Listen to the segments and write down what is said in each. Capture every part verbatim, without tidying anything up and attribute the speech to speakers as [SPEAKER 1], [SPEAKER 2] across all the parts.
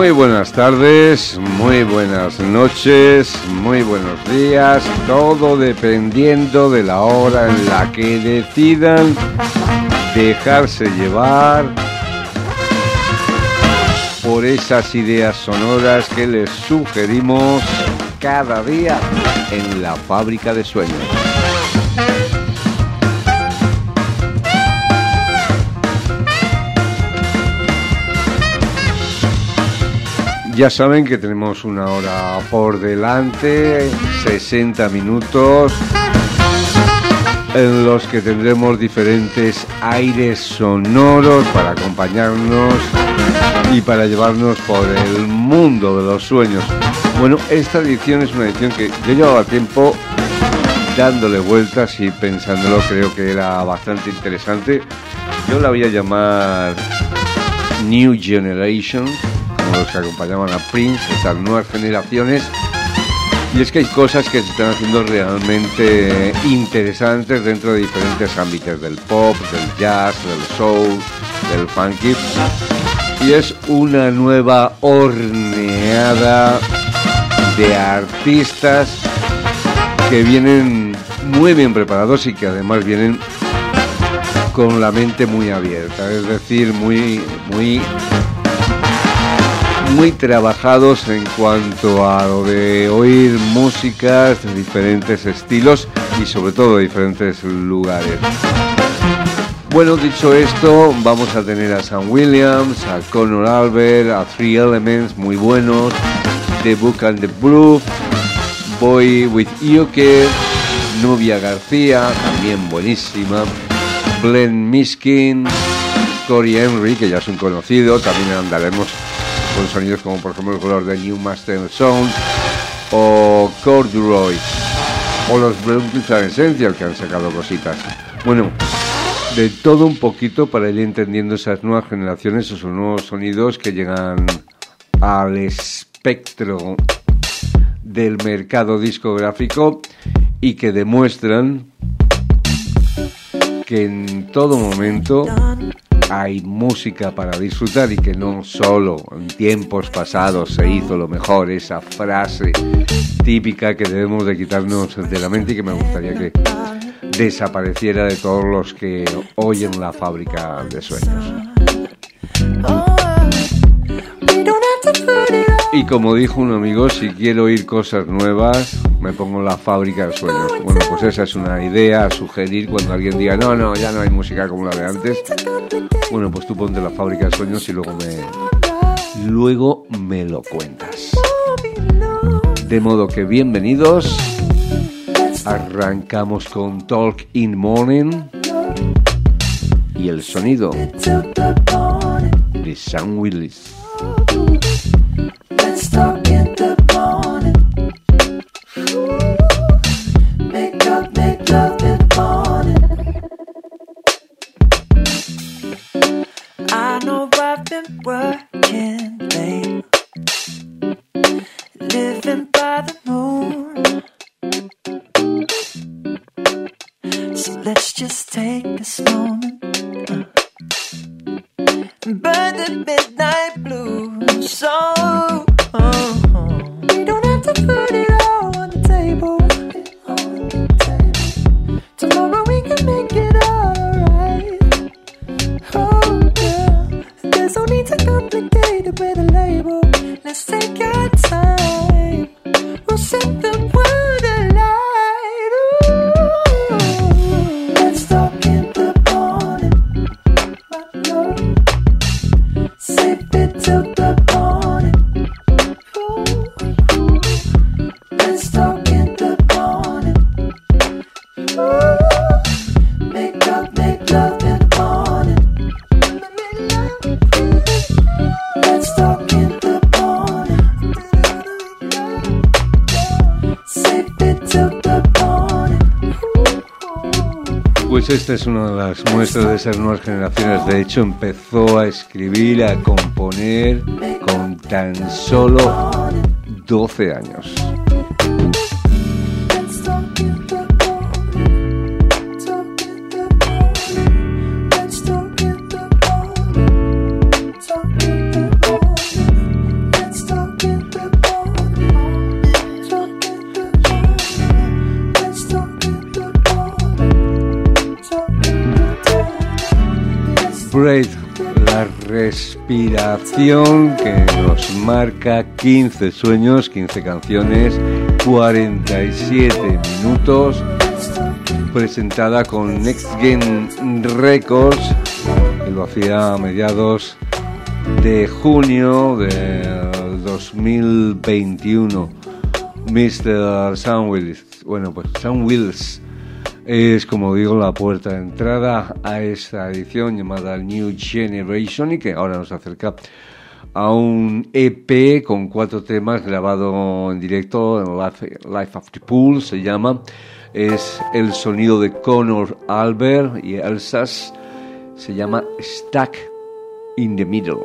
[SPEAKER 1] Muy buenas tardes, muy buenas noches, muy buenos días, todo dependiendo de la hora en la que decidan dejarse llevar por esas ideas sonoras que les sugerimos cada día en la Fábrica de Sueños. Ya saben que tenemos una hora por delante, sesenta minutos, en los que tendremos diferentes aires sonoros para acompañarnos y para llevarnos por el mundo de los sueños. Bueno, esta edición es una edición que yo llevaba tiempo dándole vueltas y pensándolo, creo que era bastante interesante. Yo la voy a llamar New Generation, los que acompañaban a Prince, estas nuevas generaciones. Y es que hay cosas que se están haciendo realmente interesantes dentro de diferentes ámbitos del pop, del jazz, del soul, del funky. Y es una nueva horneada de artistas que vienen muy bien preparados y que además vienen con la mente muy abierta, es decir, muy, muy muy trabajados en cuanto a lo de oír músicas de diferentes estilos y sobre todo de diferentes lugares. Bueno, dicho esto, vamos a tener a Sam Williams, a Conor Albert, a Three Elements, muy buenos, The Book and the Blue, Boy with Ioke, Nubia García, también buenísima, Glenn Miskin, Corey Henry, que ya es un conocido, también andaremos con sonidos como por ejemplo el color de New Master Sound o Corduroy o los Brooklyn Essential, que han sacado cositas. Bueno, de todo un poquito para ir entendiendo esas nuevas generaciones, esos nuevos sonidos que llegan al espectro del mercado discográfico y que demuestran que en todo momento hay música para disfrutar y que no solo en tiempos pasados se hizo lo mejor, esa frase típica que debemos de quitarnos de la mente y que me gustaría que desapareciera de todos los que oyen la Fábrica de Sueños. Y como dijo un amigo, si quiero oír cosas nuevas, me pongo la Fábrica de Sueños. Bueno, pues esa es una idea a sugerir cuando alguien diga, no, no, ya no hay música como la de antes. Bueno, pues tú ponte la Fábrica de Sueños y luego me, luego me lo cuentas. De modo que bienvenidos. Arrancamos con Talk in the Morning y el sonido de Sam Willis.
[SPEAKER 2] Let's talk in the morning. Make up, make love in the morning. I know I've been working late, living by the moon. So let's just take this moment, uh, burn the midnight blues. So oh, oh. We don't have to put it all on the table. On the table. Tomorrow we can make it alright. Oh girl, there's no need to complicate it with a label. Let's take our time. We'll set the world alight. Ooh, let's talk in the morning, my love. Save it till the morning. Ooh, let's talk in the morning. Ooh, make up, make love in the morning. Let's talk in the morning. Save it till the morning.
[SPEAKER 1] Pues esta es una de las muestras de esas nuevas generaciones. De hecho, empezó a escribir, a componer con tan solo doce años. Breath, la respiración que nos marca quince sueños, quince canciones, cuarenta y siete minutos, presentada con Next Gen Records, que lo hacía a mediados de junio del dos mil veintiuno. mister Sam Wills, bueno pues Sam Wills es, como digo, la puerta de entrada a esta edición llamada New Generation, y que ahora nos acerca a un E P con cuatro temas grabado en directo en Life, Life After Pool, se llama. Es el sonido de Conor Albert y Elsas, se llama Stuck in the Middle.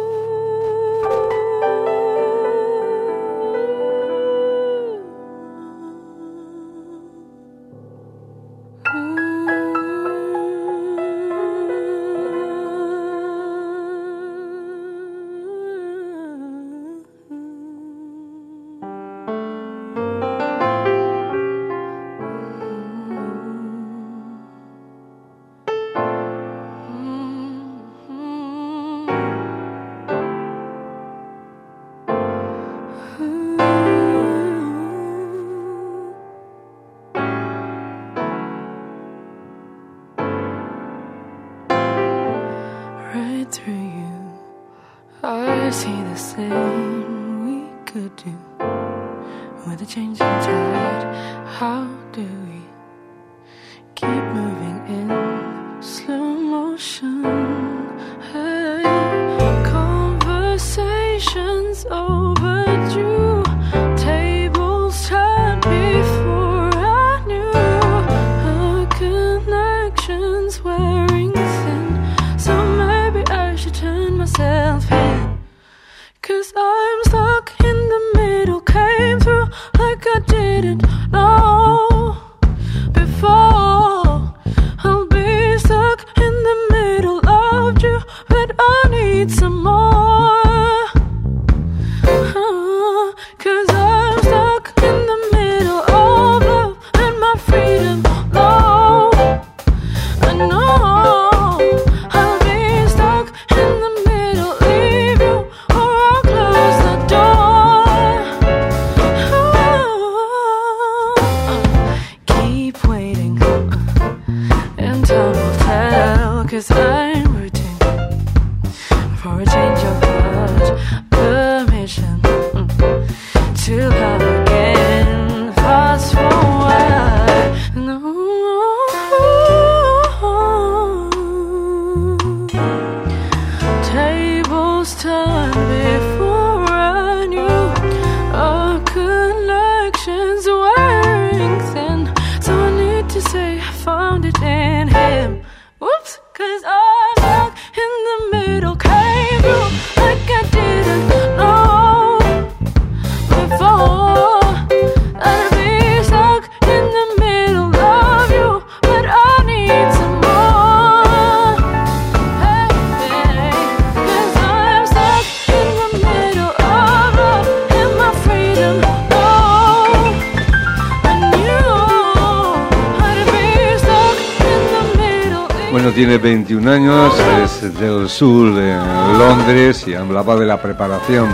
[SPEAKER 1] Tiene veintiún años, es del sur de Londres y hablaba de la preparación,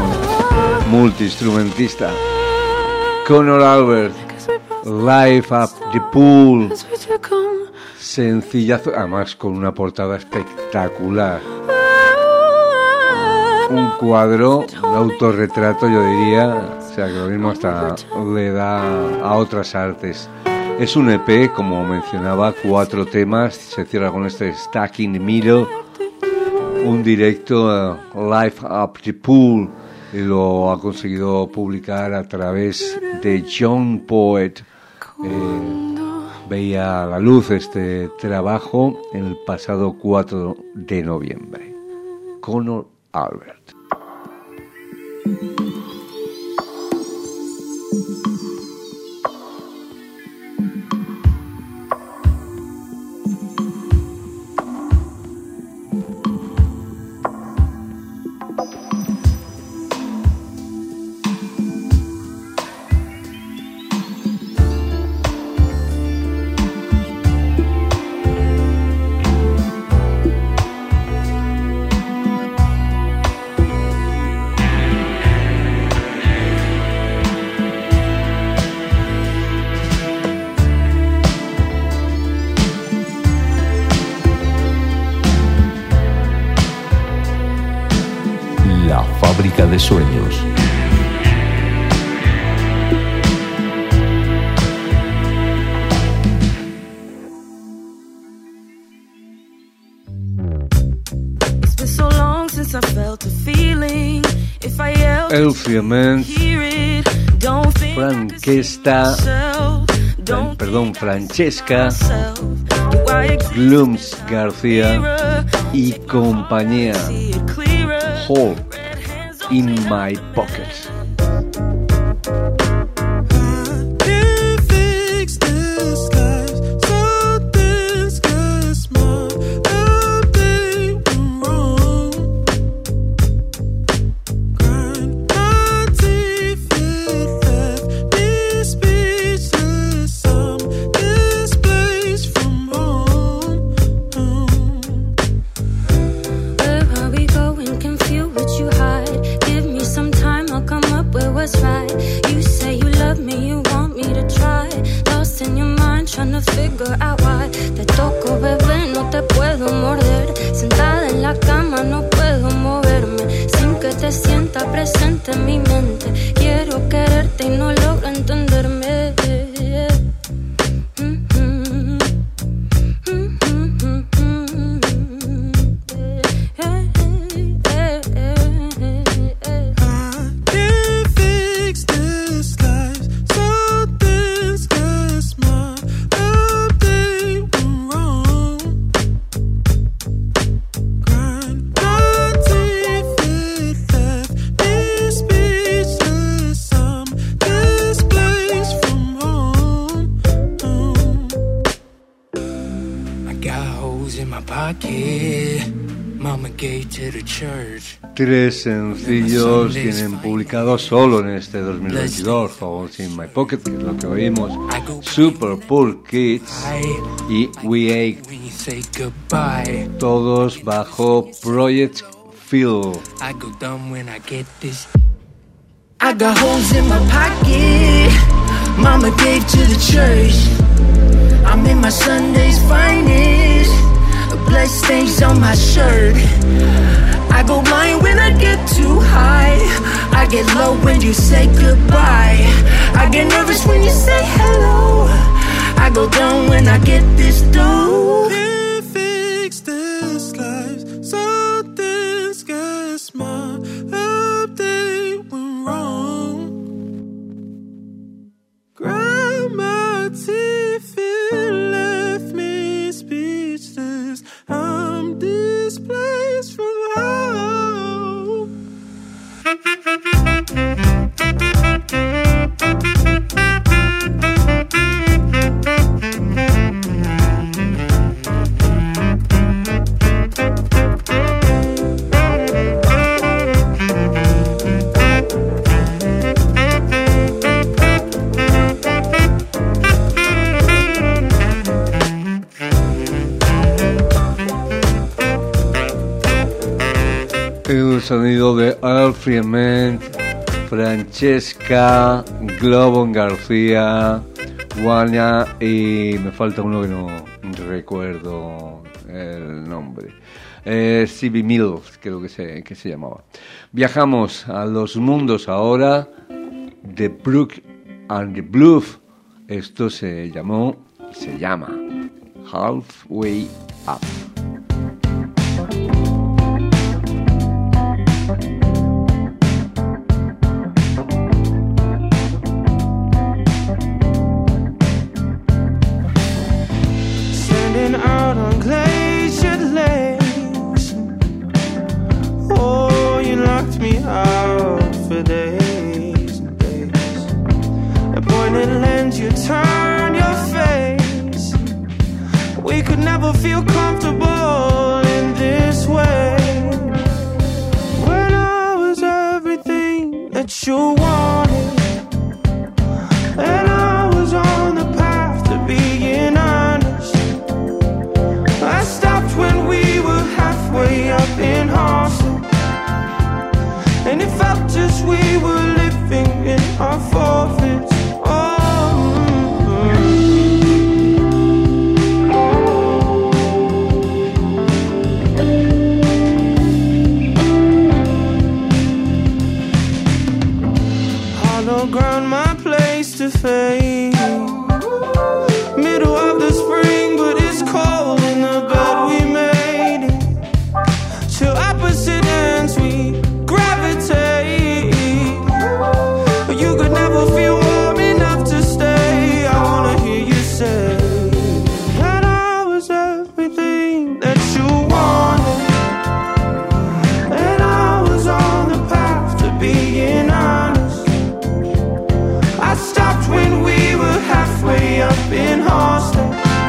[SPEAKER 1] multiinstrumentista. Conor Albert, Life at the Pool, sencillazo, además con una portada espectacular. Un cuadro, un autorretrato, yo diría, o sea que lo mismo hasta le da a otras artes. Es un E P, como mencionaba, cuatro temas, se cierra con este Stuck in the Middle, un directo uh, Live Up the Pool, y lo ha conseguido publicar a través de Young Poet. Eh, veía a la luz este trabajo el pasado cuatro de noviembre. Conor Albert.
[SPEAKER 3] fábrica de sueños.
[SPEAKER 1] Elfriament, Francesca, perdón, Francesca, Glooms García y compañía. Hole in my pocket. Tres sencillos tienen publicados solo en este dos mil veintidós: Holes in My Pocket, que es lo que oímos, Super Poor Kids y We Ache, todos bajo Project Phil.
[SPEAKER 2] I got holes in my pocket, Mama gave to the church. I'm in my Sunday's finest, blood stains on my shirt. I go blind when I get too high, I get low when you say goodbye, I get nervous when you say hello, I go down when I get this dough. Can't fix this life, something's got my update went wrong. Grind my teeth and left me speechless, I'm displaced from home.
[SPEAKER 1] El sonido de Elfriament, Francesca, Globon García, Wanya y me falta uno que no recuerdo el nombre. Eh, C B Mills, creo que se, que se llamaba. Viajamos a los mundos ahora de Brook and the Bluff. Esto se llamó, se llama Halfway Up.
[SPEAKER 2] Turn your face. We could never feel comfortable in this way. When I was everything that you wanted, and I was on the path to being honest. I stopped when we were halfway up in Austin, and it felt as we were living in our forfeits. Oh,
[SPEAKER 3] Middle of the spring, but it's cold in the bed we made it. To opposite ends we gravitate. You could never feel warm enough to stay. I wanna hear you say that I was everything that you wanted, and I was on the path to being honest. I stopped when we were halfway up in Austin.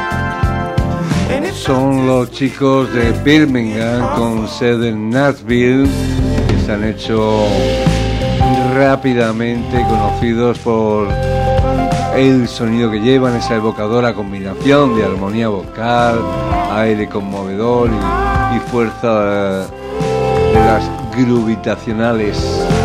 [SPEAKER 1] Son los chicos de Birmingham con sede en Nashville, que se han hecho rápidamente conocidos por el sonido que llevan, esa evocadora combinación de armonía vocal, aire conmovedor y, y fuerza de las gravitacionales.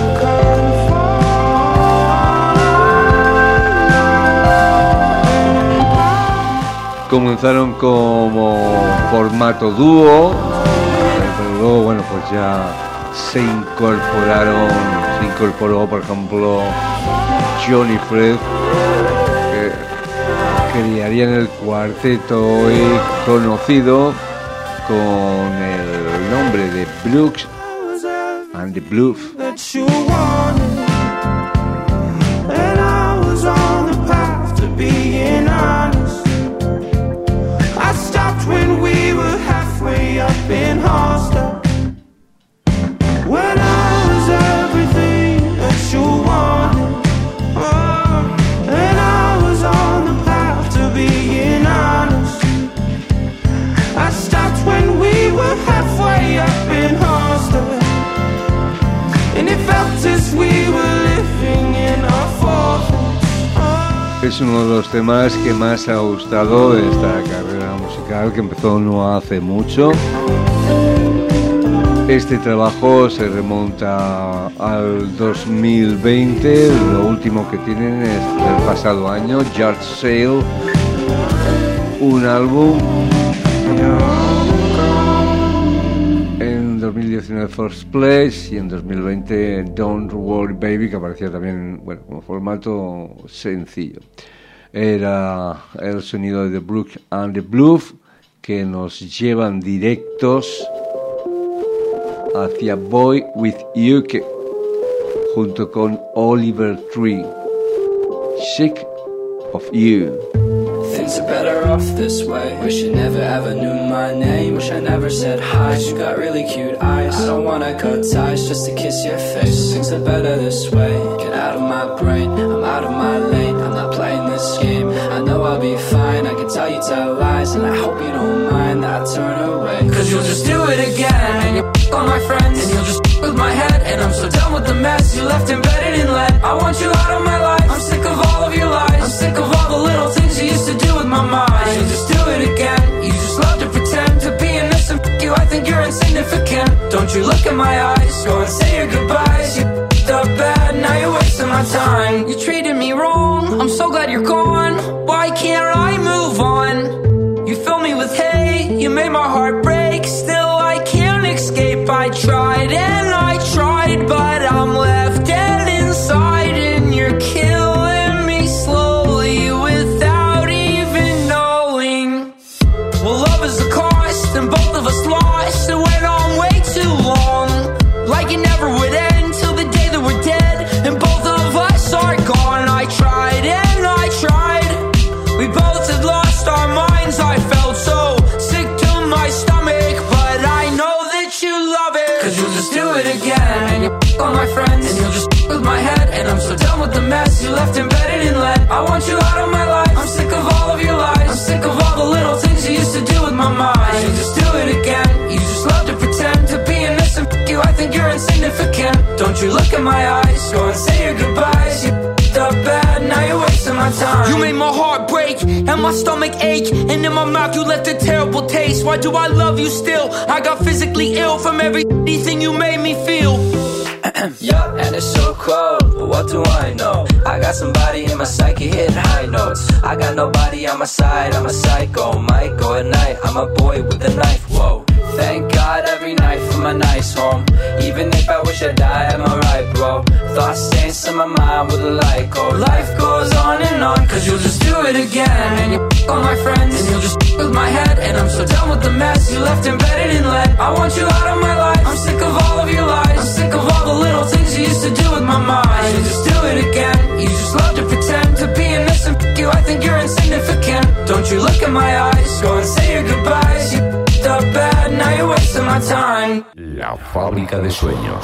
[SPEAKER 1] Comenzaron como formato dúo, pero luego, bueno, pues ya se incorporaron, se incorporó, por ejemplo, Johnny Fred, que crearían el cuarteto hoy conocido con el nombre de Brooks and the Bluff.
[SPEAKER 3] When we were halfway up in Hostel, when I was everything that you wanted, oh, and I was on the path to being honest. I stopped when we were halfway up in Hostel, and it felt as we were living in a fortress.
[SPEAKER 1] Es uno de los temas que más ha gustado de esta carrera musical, que empezó no hace mucho. Este trabajo se remonta al dos mil veinte, lo último que tienen es del pasado año, Yard Sale, un álbum. En dos mil diecinueve First Place y en dos mil veinte Don't Worry Baby, que aparecía también, bueno, como formato sencillo. Era el sonido de The Brooks and the Bluff, que nos llevan directos hacia Boy With You, que junto con Oliver Tree, Sick of You.
[SPEAKER 4] Things are better off this way. Wish you never ever knew my name. Wish I never said hi. You got really cute eyes. I don't wanna cut ties just to kiss your face. Things are better this way. Get out of my brain, I'm out of my lane. I'm not playing this game. I know I'll be fine. I can tell you tell lies, and I hope you don't mind that I turn away. Cause you'll just do it again, and you'll on my friends, and you'll just with my head. And I'm so done with the mess you left embedded in lead. I want you out of my life. I'm sick of all of your lies. I'm sick of all the little things you used to do with my mind. You'll just do it again. You just love to pretend to be innocent. F you, I think you're insignificant. Don't you look in my eyes. Go and say your goodbyes. You f***ed up bad, now you're wasting my time. You treated me wrong, I'm so glad you're gone. Why can't I move on? You fill me with hate, you made my heart break. Still I can't escape. I tried and I tried, but I'm left dead inside. And you're killing me slowly without even knowing. Well, love is the cost, and both of us lost. It went on way too long, like it never would end, till the day that we're dead, and both of us are gone. I tried and I tried, we both had lost our minds. I felt so sick to my stomach, but I know that you love it. Cause you'll just do it again, and you f*** on my friends, and you'll just f*** with my head. And I'm so done with the mess you left embedded in lead. I want you out of my life, I'm sick of all of your lies. I'm sick of all the little things you used to do with my mind. You'll just do it again, you just love to pretend to be innocent. F*** you, I think you're insignificant. Don't you look in my eyes, go and say your goodbyes. You f***ed up bad, now you're wasting my time. You made my heart break, and my stomach ache, and in my mouth you left a terrible taste. Why do I love you still? I got physically ill from everything you made me feel.
[SPEAKER 5] Yeah, and it's so cold, but what do I know? I got somebody in my psyche hitting high notes. I got nobody on my side, I'm a psycho. Might go at night, I'm a boy with a knife, whoa. Thank God every night for my nice home. Even if I wish I died, am I right, bro? Thoughts dance in my mind with a light go. Life goes on and on, cause you'll just do it again. And you f*** all my friends, and you'll just f*** with my head. And I'm so done with the mess you left embedded in lead. I want you out of my life, I'm sick of all of your lies. I'm sick of all the little things you used to do with my mind. You'll just do it again, you just love to pretend to be innocent, f*** you, I think you're insignificant. Don't you look in my eyes, go and say your goodbyes. You f***ed up bad, now you're wasting my time.
[SPEAKER 6] La fábrica de sueños.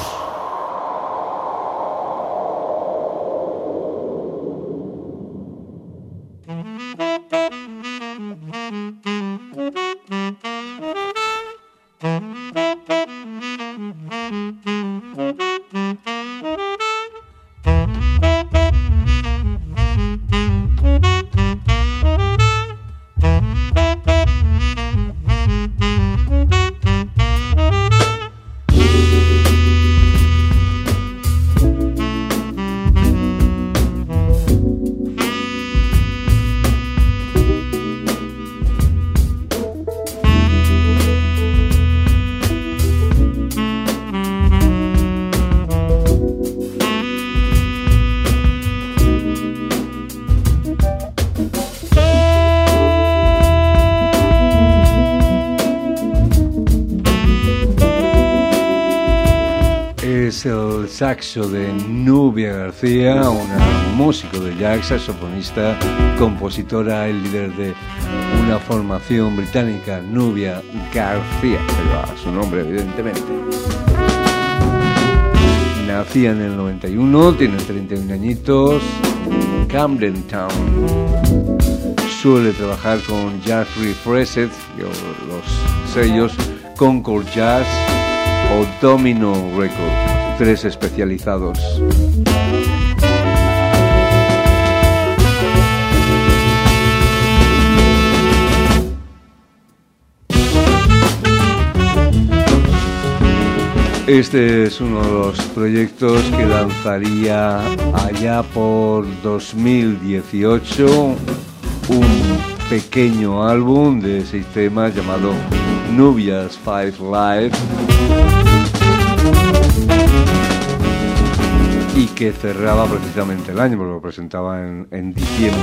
[SPEAKER 1] El saxo de Nubia García, una músico de jazz, saxofonista, compositora, el líder de una formación británica, Nubia García, pero a su nombre evidentemente. Nacía en el noventa y uno, tiene treinta y un añitos, Camden Town. Suele trabajar con Jazz Refreshed, los sellos Concord Jazz o Domino Records, tres especializados. Este es uno de los proyectos que lanzaría allá por dos mil dieciocho, un pequeño álbum de seis temas llamado Nubia's Five Live, y que cerraba precisamente el año, porque lo presentaba en, en diciembre.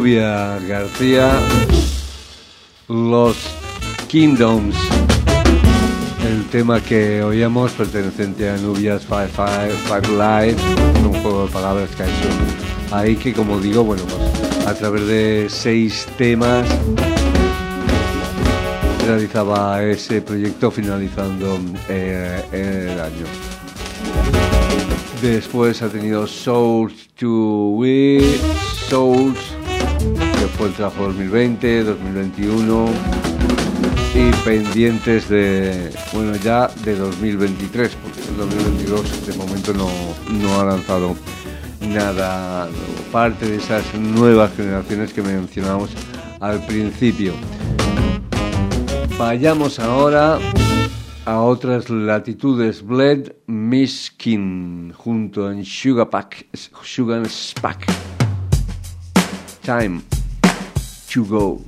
[SPEAKER 1] Nubia García, Los Kingdoms, el tema que oíamos perteneciente a Nubia's Five, Five, Five Live, un juego de palabras que ha hecho ahí, que como digo, bueno, pues a través de seis temas realizaba ese proyecto finalizando eh, el año. Después ha tenido Souls to We, Souls, que fue el trabajo dos mil veinte, dos mil veintiuno, y pendientes de, bueno, ya de dos mil veintitrés, porque el dos mil veintidós de momento no, no ha lanzado nada nuevo, parte de esas nuevas generaciones que mencionamos al principio. Vayamos ahora a otras latitudes. Bled Miskin junto en Sugar Pack, Sugar Spack. Time to go.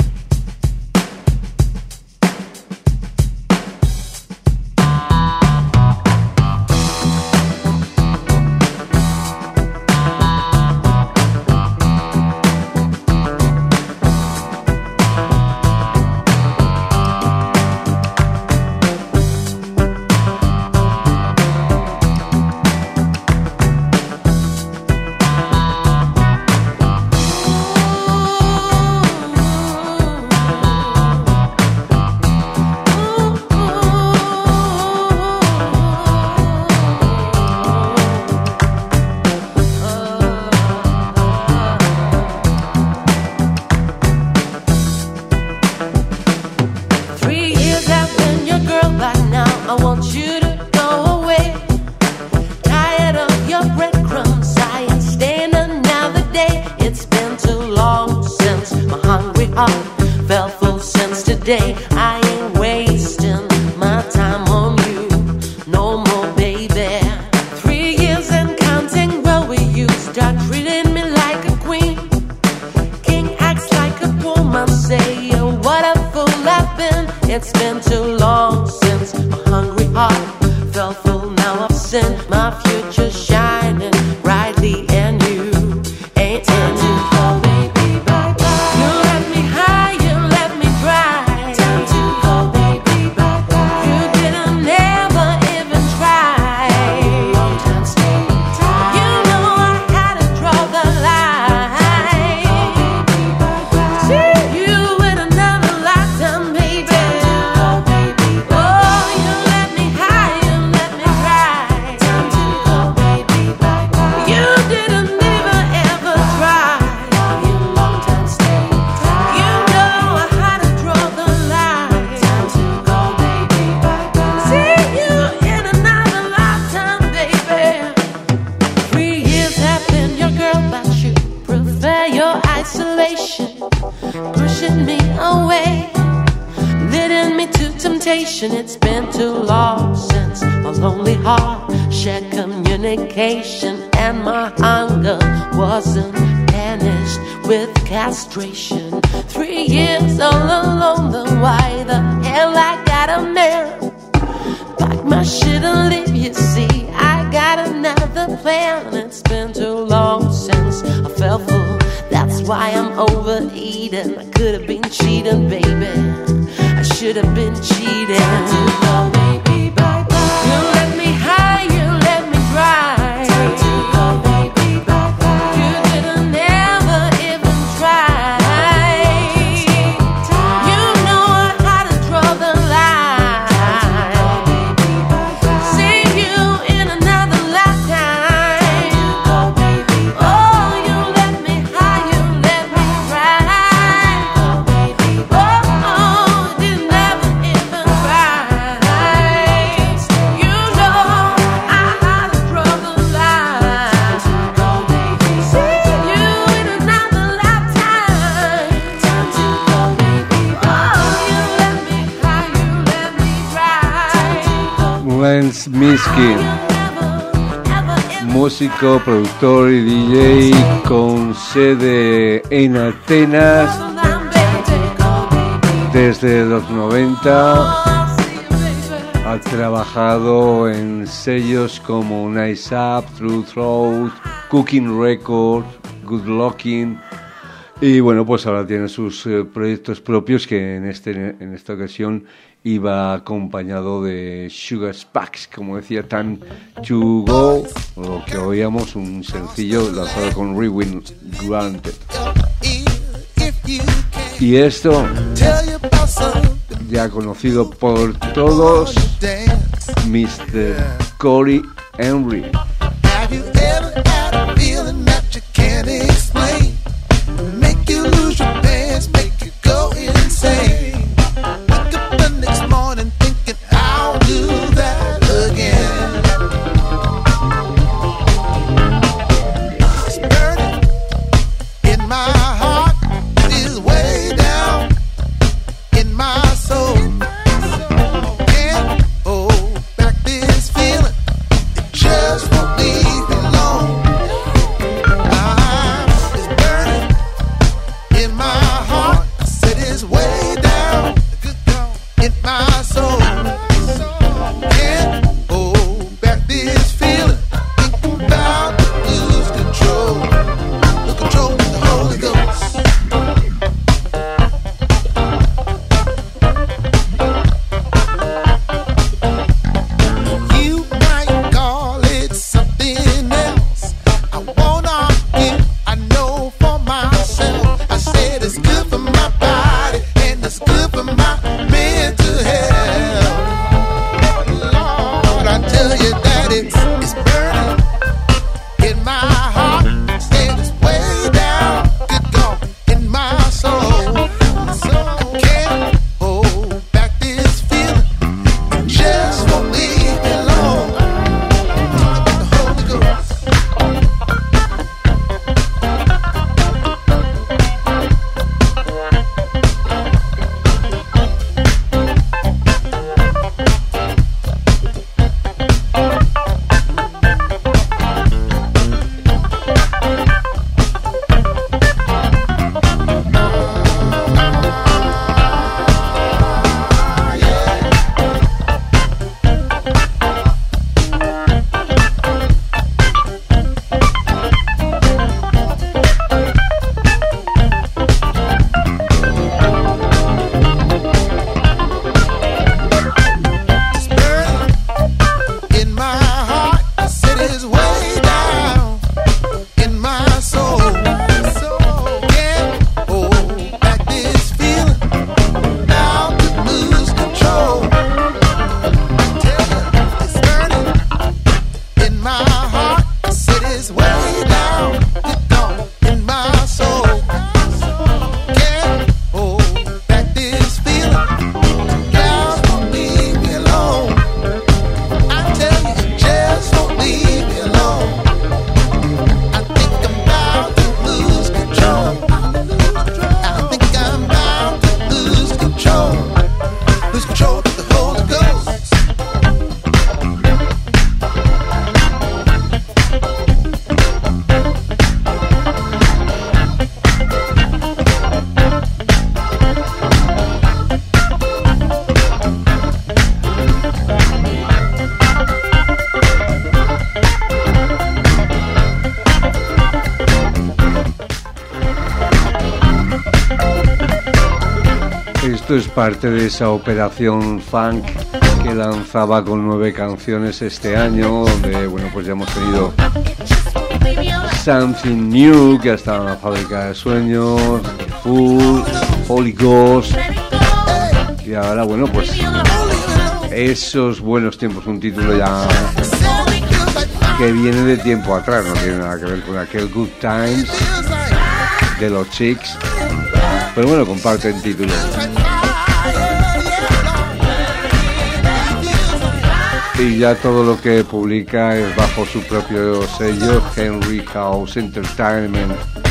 [SPEAKER 7] It's been too long since my lonely heart shared communication, and my hunger wasn't banished with castration. Three years all alone, then why the hell I got a man? Pack my shit and leave, you see, I got another plan. It's been too long since I felt full, that's why I'm overeating. I could have been cheating, baby, I should have been cheating. Time to go, baby, bye bye. You let me high, you let me dry. Time to go, baby, bye bye. You didn't never even try. You know how to draw the line. Time to go, baby, bye bye. See you in another lifetime. Time to go, baby, bye bye. Oh, you let me high, you let me dry. Time to go, baby, bye bye.
[SPEAKER 1] Lance Miskin, músico, productor y D J con sede en Atenas desde los noventa. Ha trabajado en sellos como Nice Up, True Throat, Cooking Records, Good Looking Y bueno, pues ahora tiene sus eh, proyectos propios, que en este en esta ocasión iba acompañado de Sugar Spax, como decía, Time to Go, lo que oíamos, un sencillo lanzado con Rewind Granted. Y esto, ya conocido por todos, mister Corey Henry. Esto es parte de esa operación funk que lanzaba con nueve canciones este año, donde bueno, pues ya hemos tenido Something New, que ha estado en la Fábrica de Sueños, Full, Holy Ghost, y ahora bueno, pues Esos Buenos Tiempos, un título ya que viene de tiempo atrás, no tiene nada que ver con aquel Good Times de los Chicks, pero bueno, comparten título. Y ya todo lo que publica es bajo su propio sello, Henry House Entertainment.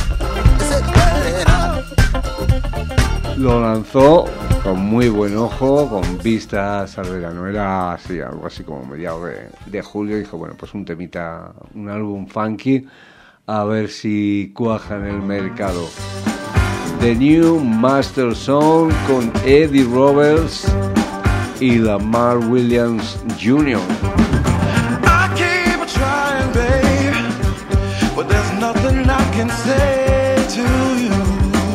[SPEAKER 1] Lo lanzó con muy buen ojo, con vistas al verano. Era así, algo así como mediados de, de julio. Dijo, bueno, pues un temita, un álbum funky, a ver si cuaja en el mercado. The New Master Song con Eddie Roberts y Lamar Williams junior
[SPEAKER 3] I keep trying, babe, but there's nothing I can say to you.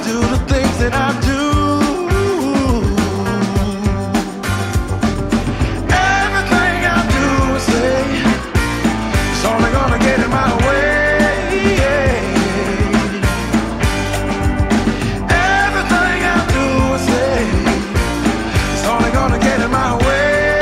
[SPEAKER 3] do the things that I do. Everything I do and say is only gonna get in my way. Everything I do and say is only gonna get in my way.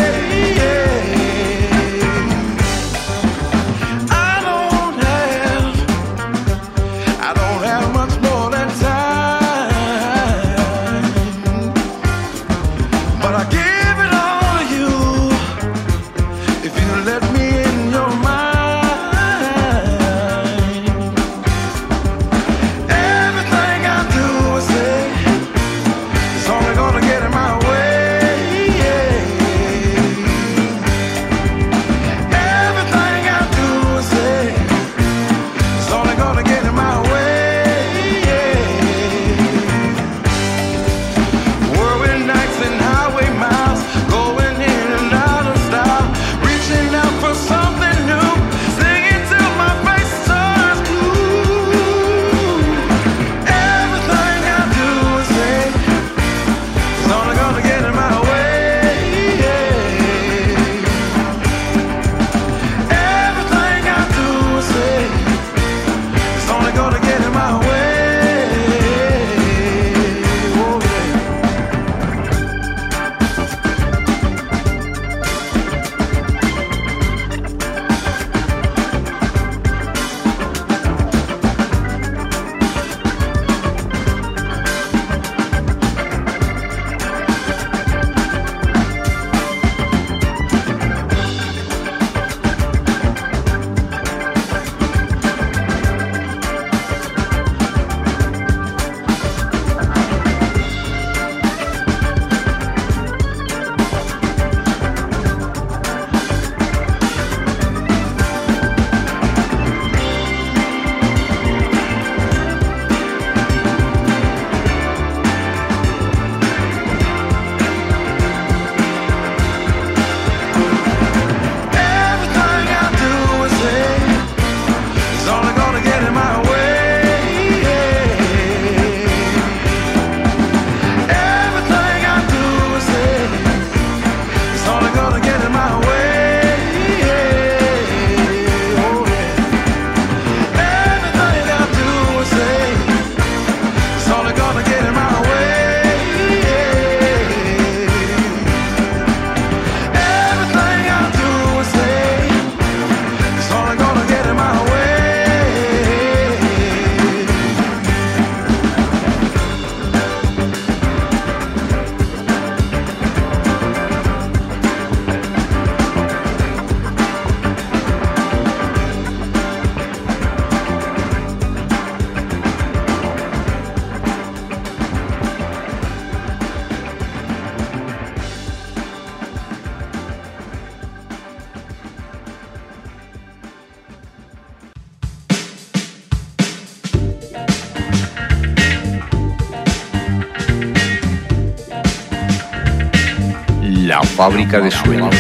[SPEAKER 6] La fábrica de sueños.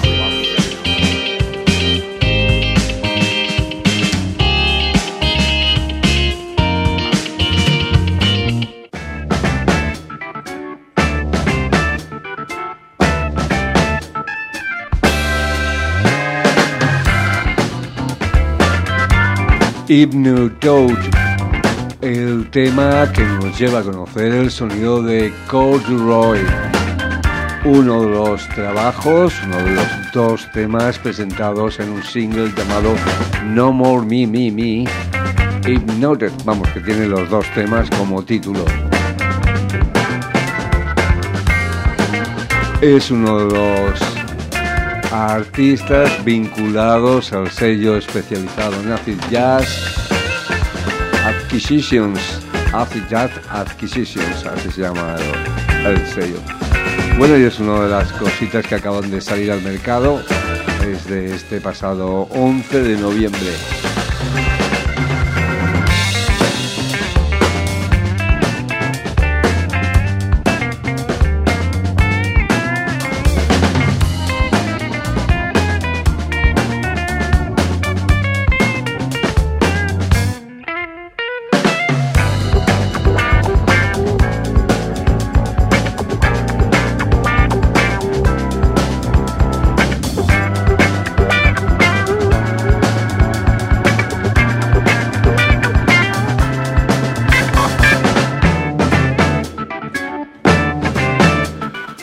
[SPEAKER 1] Hypnotoad, el tema que nos lleva a conocer el sonido de Corduroy, uno de los trabajos, uno de los dos temas presentados en un single llamado No More Me Me Me, Hypnotoad, vamos, que tiene los dos temas como título. Es uno de los artistas vinculados al sello especializado en Acid Jazz Acquisitions, Acid Jazz Acquisitions, así se llama el, el sello. Bueno, y es una de las cositas que acaban de salir al mercado desde este pasado once de noviembre.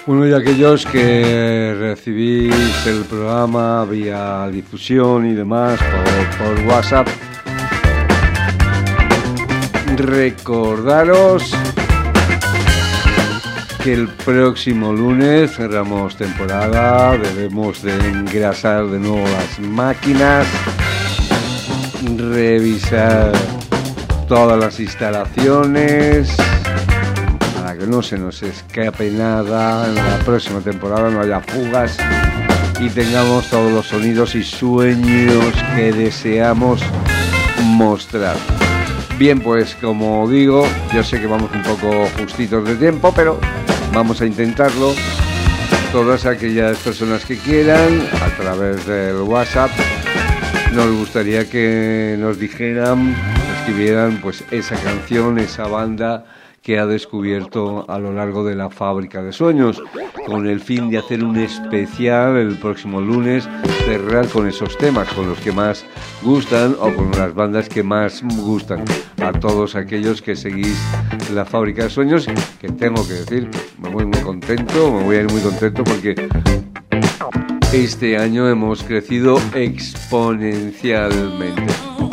[SPEAKER 1] Bueno, y aquellos que recibís el programa vía difusión y demás por, por WhatsApp, recordaros que el próximo lunes cerramos temporada, debemos de engrasar de nuevo las máquinas, revisar todas las instalaciones para que no se nos escape nada en la próxima temporada, no haya fugas y tengamos todos los sonidos y sueños que deseamos mostrar. Bien, pues como digo, yo sé que vamos un poco justitos de tiempo, pero vamos a intentarlo. Todas aquellas personas que quieran, a través del WhatsApp, nos gustaría que nos dijeran, escribieran pues esa canción, esa banda que ha descubierto a lo largo de la Fábrica de Sueños, con el fin de hacer un especial el próximo lunes, cerrar con esos temas, con los que más gustan o con las bandas que más gustan. A todos aquellos que seguís la Fábrica de Sueños, que tengo que decir, me voy muy contento, me voy a ir muy contento porque este año hemos crecido exponencialmente.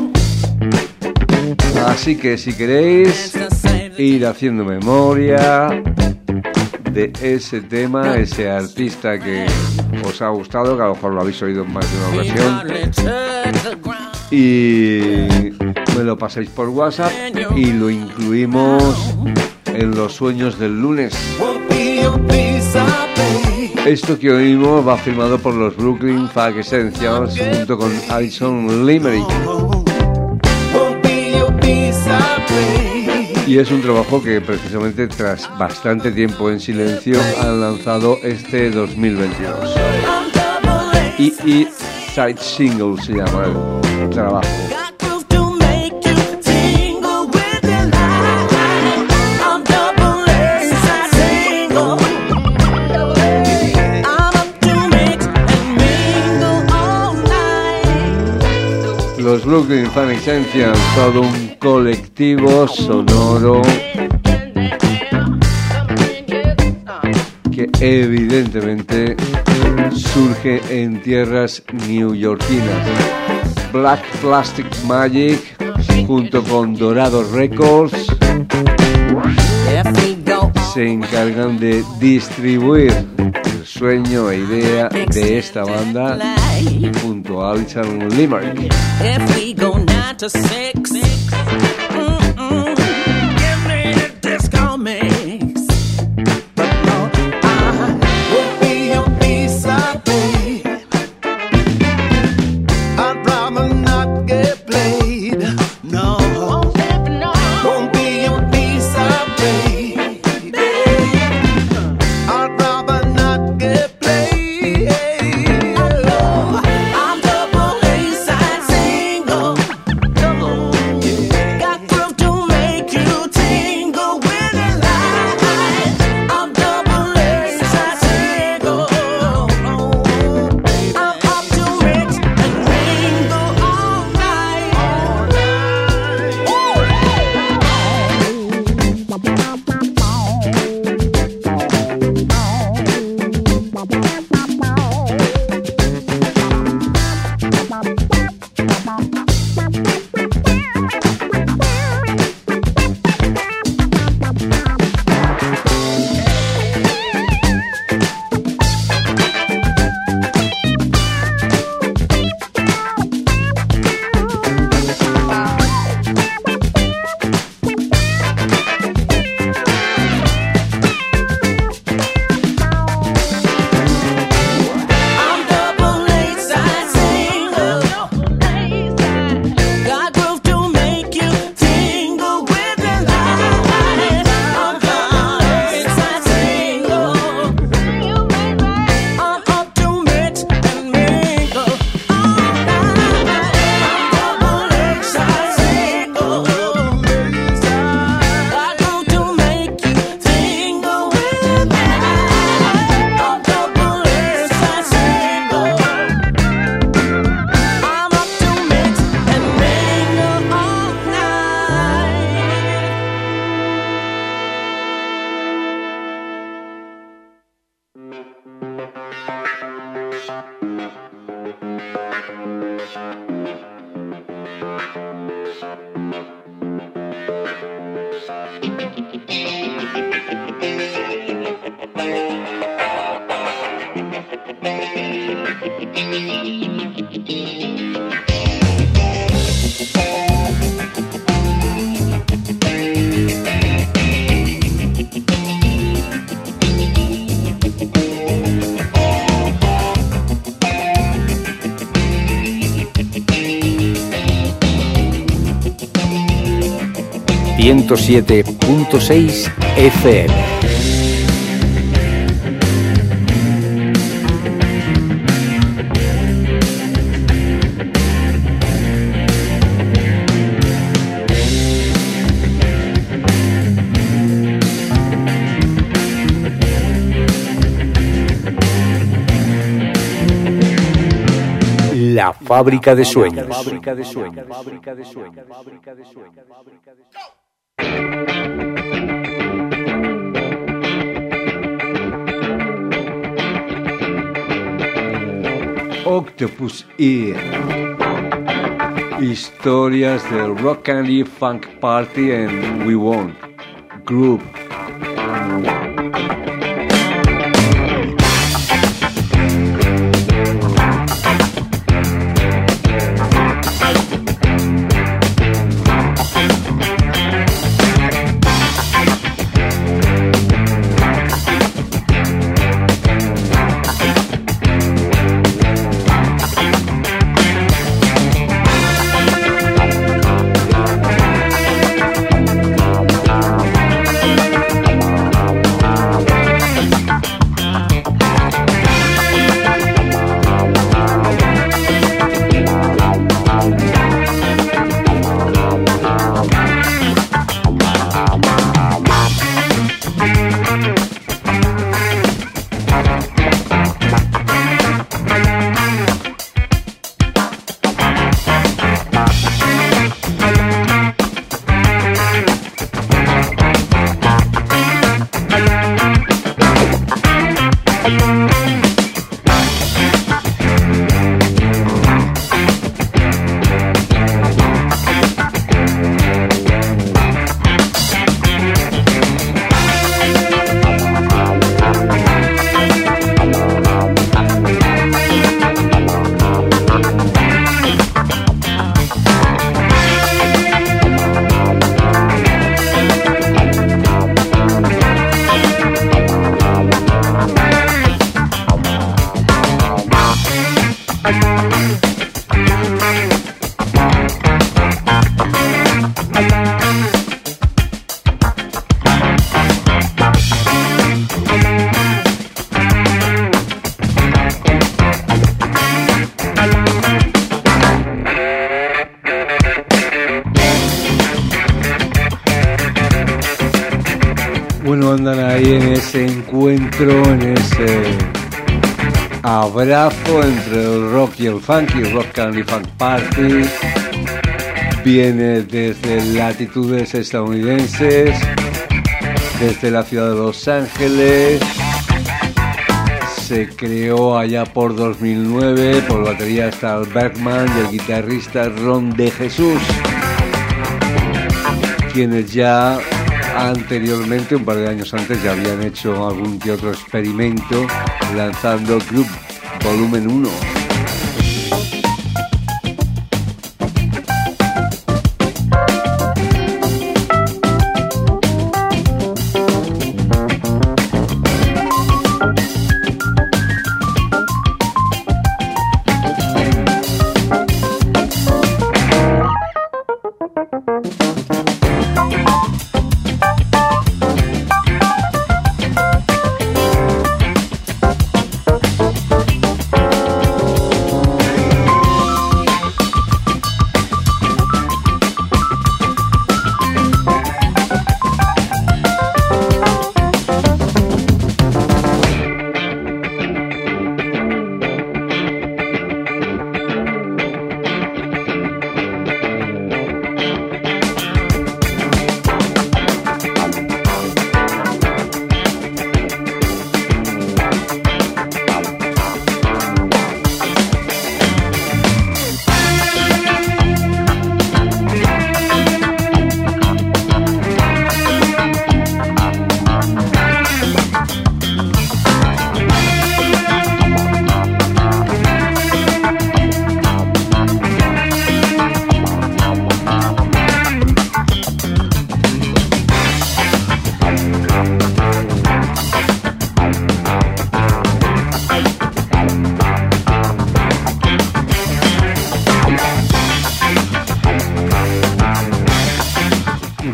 [SPEAKER 1] Así que si queréis ir haciendo memoria de ese tema, ese artista que os ha gustado, que a lo mejor lo habéis oído en más de una ocasión, y me lo pasáis por WhatsApp y lo incluimos en los sueños del lunes. Esto que oímos va firmado por los Brooklyn Funk Essentials junto con Alison Limerick. Y es un trabajo que precisamente tras bastante tiempo en silencio han lanzado este dos mil veintidós. Y, y Side Single se llama el trabajo. Los Brooklyn Funk Essentials, todo un colectivo sonoro que evidentemente surge en tierras neoyorquinas. Black Plastic Magic junto con Dorado Records se encargan de distribuir el sueño e idea de esta banda junto a Alison Limerick.
[SPEAKER 2] If we go nine to six, mm-mm, give me the disco mix. But no, I will be your pizza babe. I'd rather not get played. No, won't be your pizza babe. I'd rather not get played. I'm double A side single. Got proof to make you tingle with a lie. I'm double A side single. I'm up to mix and mingle all night. All
[SPEAKER 6] ciento siete punto seis F M. La fábrica de sueños. La fábrica de sueños. La fábrica de sueños. La fábrica de sueños. La fábrica de sueños.
[SPEAKER 1] Octopus Ear. Historias del Rock Candy Funk Party en We Want Group. Bueno, andan ahí en ese encuentro, en ese abrazo entre el rock y el funk, y el Rock Candy Funk Party. Viene desde latitudes estadounidenses, desde la ciudad de Los Ángeles. Se creó allá por dos mil nueve por el batería Stal Bergman y el guitarrista Ron De Jesús, quienes ya anteriormente, un par de años antes, ya habían hecho algún que otro experimento lanzando Group Volumen uno.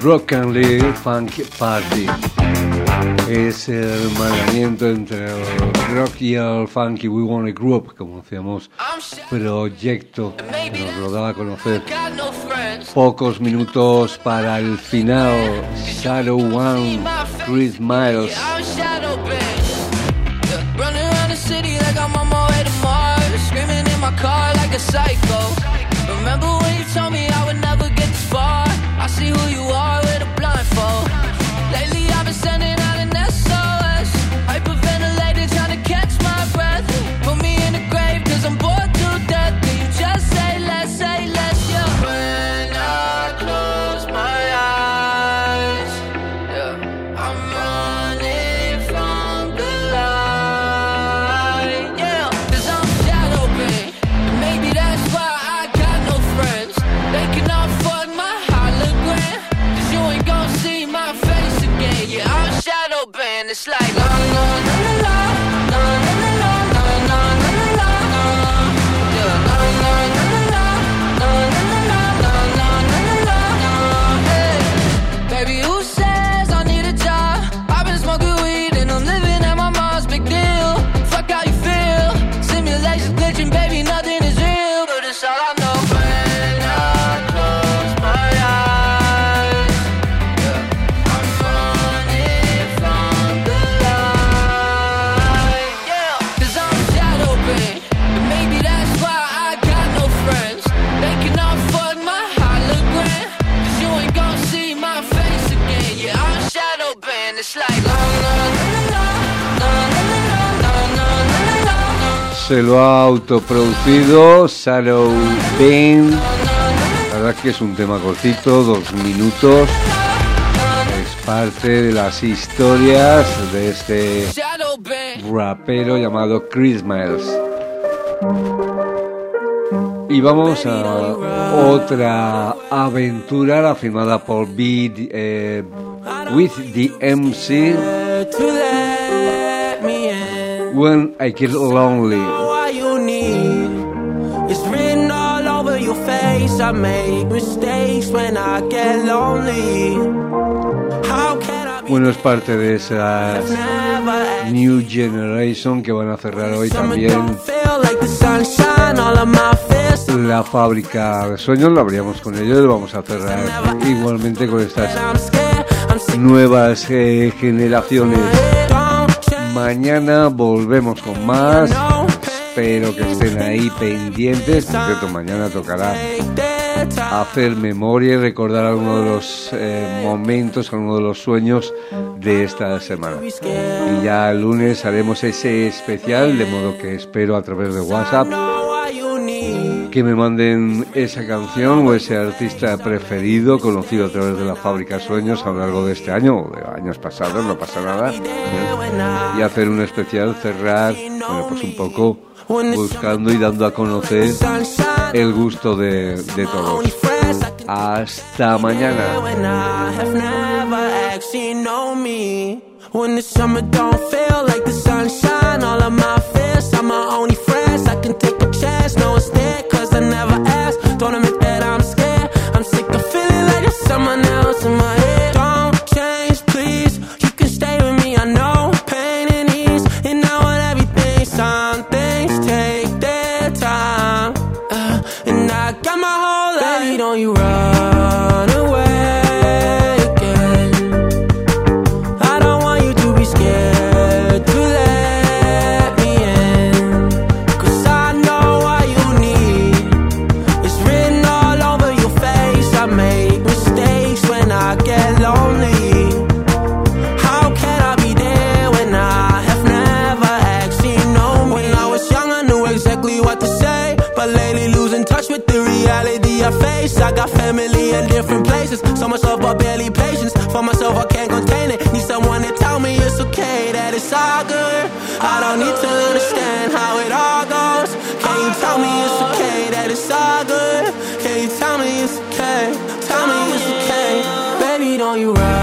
[SPEAKER 1] Rock and Roll Funk Party. Es el hermanamiento entre el rock y el funk, y We Wanna Group, como decíamos, proyecto que nos lo daba a conocer. Pocos minutos para el final. Shadow One, Chris Miles.
[SPEAKER 8] Remember when you told me I would never get this far? I see who you are with a blindfold. Lately I've been sending out an S O S, hyperventilated trying to catch my breath. Put me in the grave cause I'm bored to death. Can you just say less, say less, yeah. When I close my eyes, yeah, I'm running from the light, yeah. Cause I'm shadow banned, and maybe that's why I got no friends. They cannot fuck my hologram, cause you ain't gon' see my face again. Yeah, I'm shadow banned. It's like la la la la la la la la la la la la. Yeah, la la la la la la la la la la. Hey, baby, who says I need a job? I've been smoking weed and I'm living at my mom's. Big deal. Fuck how you feel. Simulations glitching, baby, nothing is real, but it's all I know. When I close my eyes, yeah, I'm running from the light, yeah. Cause I'm shadow banned, and maybe that's why I got no friends. They cannot fuck my hologram, cause you ain't gon' see my face again. Yeah, I'm shadow banned. It's like la la la la la la la la la la.
[SPEAKER 1] Se lo ha autoproducido Shadow Band. La verdad que es un tema cortito, dos minutos. Es parte de las historias de este
[SPEAKER 8] Shadow banned.
[SPEAKER 1] rapero llamado Chris Miles. Y vamos a otra aventura, la firmada por B eh, with the M C,
[SPEAKER 3] To let me in.
[SPEAKER 1] When I Get Lonely.
[SPEAKER 3] All you need is written all over your face. I make mistakes when I get lonely. How can I be
[SPEAKER 1] Bueno, es parte de esas
[SPEAKER 3] never
[SPEAKER 1] New Generation que van a cerrar hoy
[SPEAKER 3] Summer
[SPEAKER 1] también
[SPEAKER 3] don't feel like the sunshine all of my fears.
[SPEAKER 1] la fábrica de sueños. Lo abríamos con ellos y lo vamos a cerrar igualmente con estas
[SPEAKER 3] I'm scared, I'm sick
[SPEAKER 1] nuevas eh, generaciones.
[SPEAKER 3] don't change.
[SPEAKER 1] Mañana volvemos con más. Espero que estén ahí pendientes. Por cierto, mañana tocará hacer memoria y recordar algunos de los eh, momentos, algunos de los sueños de esta semana. Y ya el lunes haremos ese especial, de modo que espero a través de WhatsApp que me manden esa canción o ese artista preferido conocido a través de la Fábrica de Sueños a lo largo de este año o de años pasados, no pasa nada, ¿eh? Y hacer un especial, cerrar, bueno, pues un poco buscando y dando a conocer el gusto de, de todos. Hasta mañana.
[SPEAKER 3] When I have never actually known me. When the summer don't feel like the sunshine, all of my fears are my only friends. I can take a chance, no one's there, cause I never asked. Don't admit that I'm scared. I'm sick of feeling like there's someone else in my head. Don't change, please. You can stay with me, I know pain and ease. And I want everything, some things take their time. Uh, and I got my whole life. Baby, don't you run away again. I don't want you to be scared to let me in. Cause I know what you need. It's written all over your face. I make mistakes when I get lonely. How can I be there when I have never actually known me? When I was young I knew exactly what to say, but lately losing touch with the reality I face. I got family in different places, so much love but barely patience. For myself I can't contain it, need someone to tell me it's okay, that it's all good. I don't need to understand how it all goes. Can you tell me it's okay, that it's all good? Can you tell me it's okay, tell me it's okay. Baby, don't you run